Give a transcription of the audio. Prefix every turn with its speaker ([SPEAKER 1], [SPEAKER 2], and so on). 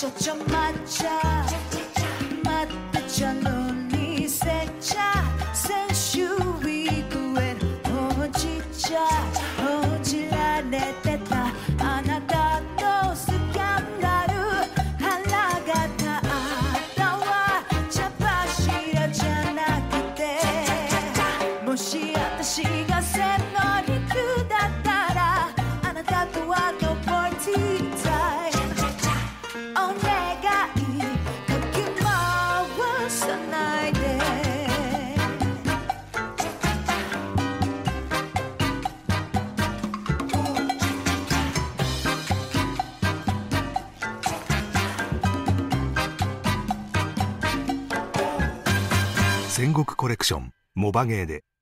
[SPEAKER 1] 찾자마자 맞대자 눈이 새자先週 위구엔 오지자 오질 않았다あなたとスキャンダル腹が立ったわ茶柱じゃなくてもし私がセノリクだったらあなたとは登りたいお願いかき回さないで
[SPEAKER 2] 戦国コレクションモバゲーで